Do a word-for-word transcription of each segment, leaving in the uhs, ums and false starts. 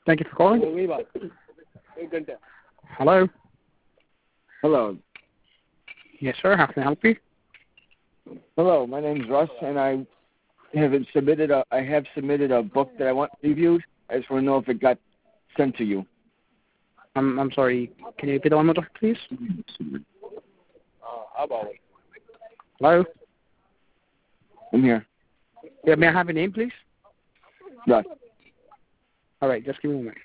Thank you for calling. Hello. Hello. Yes, sir. How can I help you? Hello. My name's Russ, and I have submitted a I have submitted a book that I want reviewed. I just want to know if it got sent to you. I'm I'm sorry. Can you repeat that one more time, please? Hello. I'm here. Yeah, may I have your name, please? Russ. All right. Just give me a moment.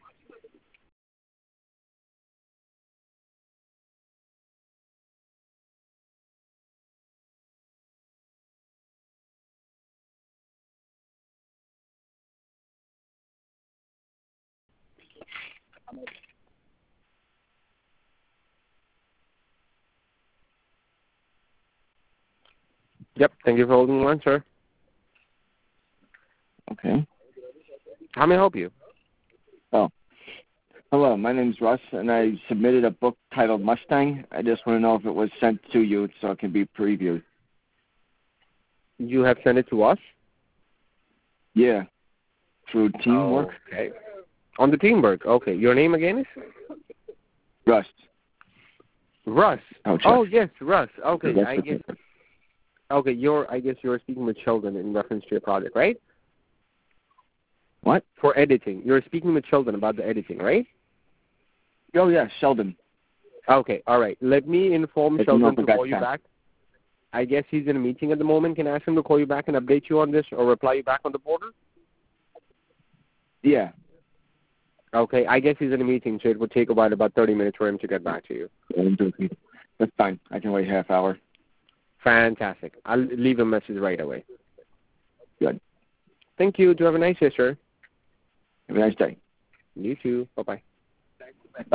Yep. Thank you for holding the line, sir. Okay. How may I help you? Oh. Hello. My name's Russ, and I submitted a book titled Mustang. I just want to know if it was sent to you so it can be previewed. You have sent it to us? Yeah. Through Teamwork. Oh, okay. On the Teamwork. Okay. Your name again is? Russ. Russ. Oh, oh yes, Russ. Okay. That's I guess. it. Okay. You're. I guess you're speaking with Sheldon in reference to your project, right? What? For editing. You're speaking with Sheldon about the editing, right? Oh yeah, Sheldon. Okay. All right. Let me inform Let Sheldon to that call you time. back. I guess he's in a meeting at the moment. Can I ask him to call you back and update you on this, or reply you back on the portal? Yeah. Okay, I guess he's in a meeting, so it would take about about thirty minutes for him to get back to you. That's fine. I can wait half hour. Fantastic. I'll leave a message right away. Good. Thank you. Do have a nice day, sir. Have a nice day. You too. Bye-bye.